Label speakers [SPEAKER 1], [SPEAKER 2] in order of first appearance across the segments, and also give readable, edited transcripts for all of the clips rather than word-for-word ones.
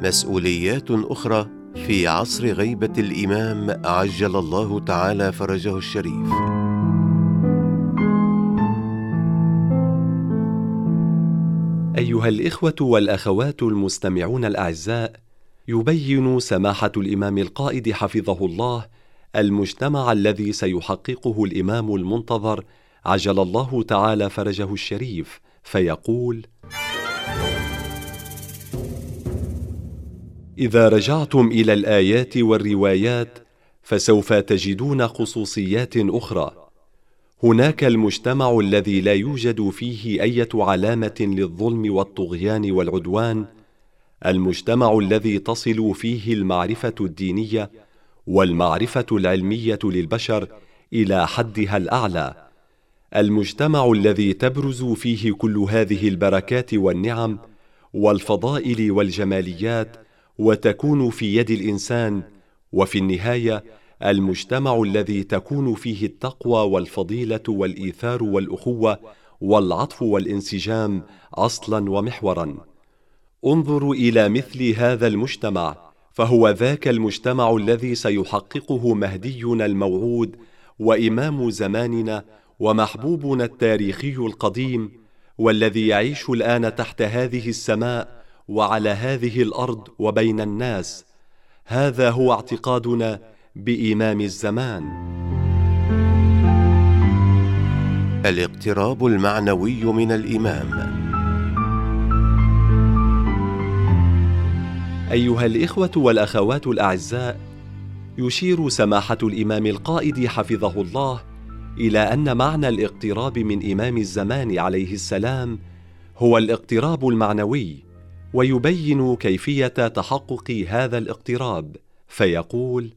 [SPEAKER 1] مسؤوليات أخرى في عصر غيبة الإمام عجل الله تعالى فرجه الشريف.
[SPEAKER 2] أيها الإخوة والأخوات المستمعون الأعزاء، يبين سماحة الإمام القائد حفظه الله المجتمع الذي سيحققه الإمام المنتظر عجل الله تعالى فرجه الشريف، فيقول: إذا رجعتم إلى الآيات والروايات فسوف تجدون خصوصيات أخرى. هناك المجتمع الذي لا يوجد فيه أي علامة للظلم والطغيان والعدوان، المجتمع الذي تصل فيه المعرفة الدينية والمعرفة العلمية للبشر إلى حدها الأعلى، المجتمع الذي تبرز فيه كل هذه البركات والنعم والفضائل والجماليات وتكون في يد الإنسان، وفي النهاية المجتمع الذي تكون فيه التقوى والفضيلة والإيثار والأخوة والعطف والانسجام أصلا ومحورا. انظروا إلى مثل هذا المجتمع، فهو ذاك المجتمع الذي سيحققه مهدينا الموعود وإمام زماننا ومحبوبنا التاريخي القديم، والذي يعيش الآن تحت هذه السماء وعلى هذه الأرض وبين الناس. هذا هو اعتقادنا بإمام الزمان.
[SPEAKER 1] الاقتراب المعنوي من الإمام.
[SPEAKER 2] أيها الإخوة والأخوات الأعزاء، يشير سماحة الإمام القائد حفظه الله إلى أن معنى الاقتراب من إمام الزمان عليه السلام هو الاقتراب المعنوي، ويبين كيفية تحقق هذا الاقتراب، فيقول: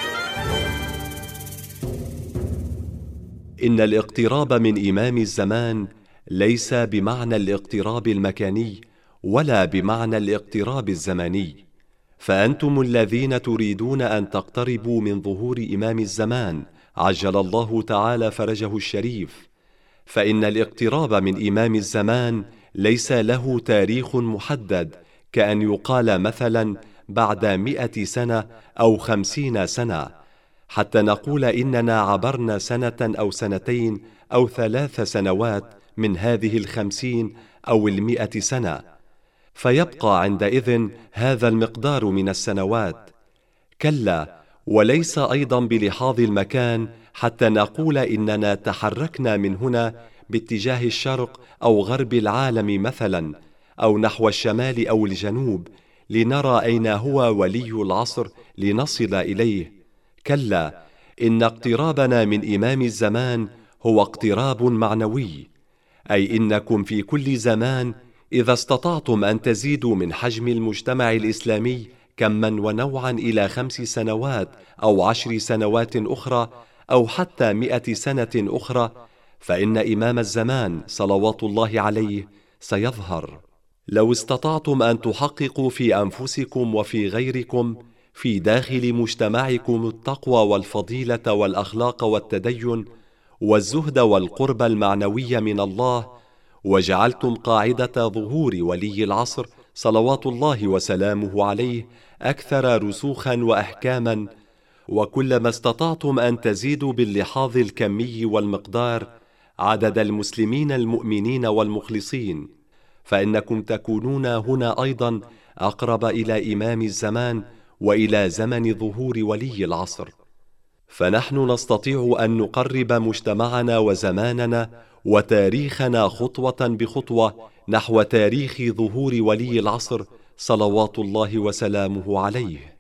[SPEAKER 2] إن الاقتراب من إمام الزمان ليس بمعنى الاقتراب المكاني ولا بمعنى الاقتراب الزماني، فأنتم الذين تريدون أن تقتربوا من ظهور إمام الزمان عجل الله تعالى فرجه الشريف، فإن الاقتراب من إمام الزمان ليس له تاريخ محدد، كأن يقال مثلا بعد 100 سنة أو 50 سنة، حتى نقول إننا عبرنا سنة أو سنتين أو 3 سنوات من هذه 50 أو 100 سنة، فيبقى عندئذ هذا المقدار من السنوات. كلا، وليس أيضا بلحاظ المكان حتى نقول إننا تحركنا من هنا باتجاه الشرق أو غرب العالم مثلا، أو نحو الشمال أو الجنوب، لنرى أين هو ولي العصر لنصل إليه. كلا، إن اقترابنا من إمام الزمان هو اقتراب معنوي، أي إنكم في كل زمان إذا استطعتم أن تزيدوا من حجم المجتمع الإسلامي كما ونوعا إلى 5 سنوات أو 10 سنوات أخرى أو حتى 100 سنة أخرى، فإن إمام الزمان صلوات الله عليه سيظهر. لو استطعتم أن تحققوا في أنفسكم وفي غيركم في داخل مجتمعكم التقوى والفضيلة والأخلاق والتدين والزهد والقرب المعنوي من الله، وجعلتم قاعدة ظهور ولي العصر صلوات الله وسلامه عليه أكثر رسوخا وأحكاما، وكلما استطعتم أن تزيدوا باللحاظ الكمي والمقدار عدد المسلمين المؤمنين والمخلصين، فإنكم تكونون هنا أيضا أقرب إلى إمام الزمان وإلى زمن ظهور ولي العصر. فنحن نستطيع أن نقرب مجتمعنا وزماننا وتاريخنا خطوة بخطوة نحو تاريخ ظهور ولي العصر صلوات الله وسلامه عليه.